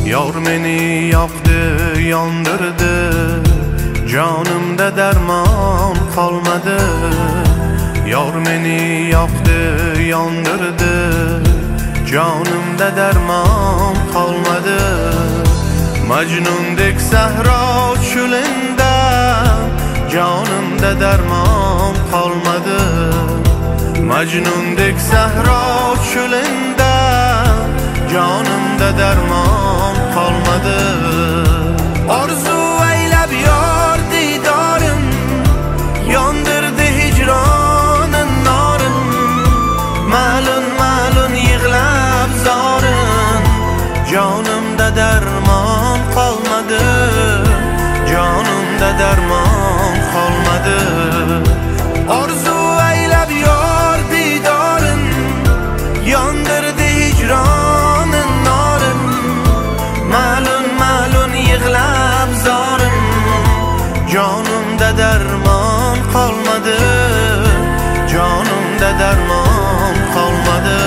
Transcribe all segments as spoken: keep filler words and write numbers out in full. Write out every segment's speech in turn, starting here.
Yor meni yoqdi, yondirdi, jonimda darmon qolmadi. Yor meni yoqdi, yondirdi, jonimda darmon qolmadi. Majnundek sahro cho'linda, jonimda darmon qolmadi. Majnundek sahro cho'linda, jonimda darmon qolmadi. Orzu aylab yor didorim, yondirdi hijronin norin. Malun malun yig'lab zorin, jonimda darmon qolmadi. Jonimda darmon qolmadi. Orzu aylab yor didorim, yondirdi hijronin norin. Malun malun yig'lab zorin, jonimda darmon qolmadi. Jonimda darmon qolmadi.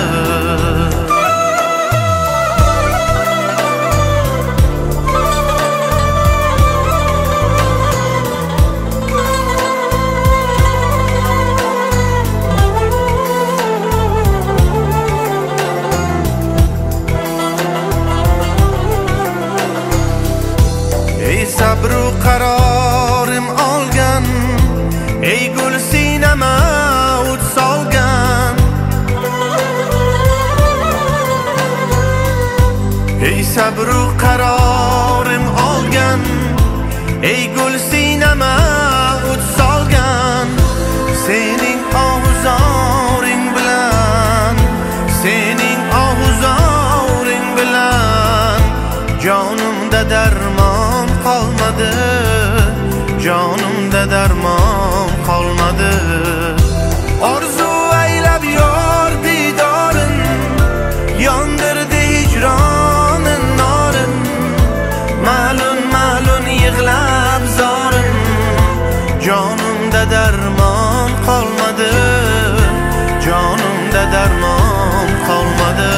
Sabru qarorim olgan, ey gul sinama o't solgan. Ey sabru qarorim olgan, ey gul sinama o't solgan. Sening ohuzoring bilan, sening ohuzoring bilan, jonimda darmon qolmadi. Jonimda darmon qolmadi. Orzu aylab yor didorin, yondirdi hijronin norin. Malun malun yig'lab zorin, jonimda darmon qolmadi. Jonimda darmon qolmadi.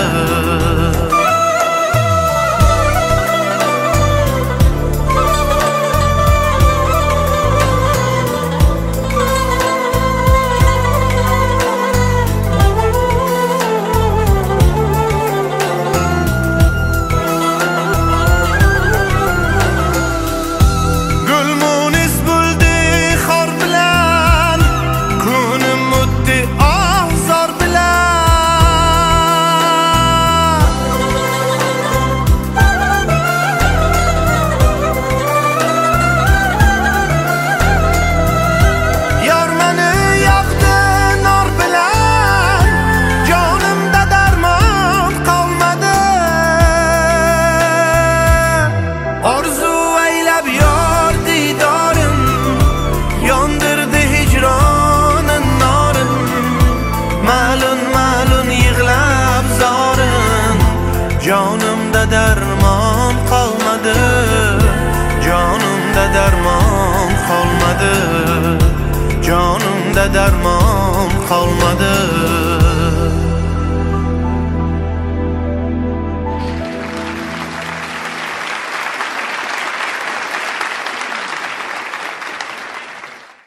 Jonimda darmon qolmadi. Jonimda darmon qolmadi. Jonimda darmon qolmadi.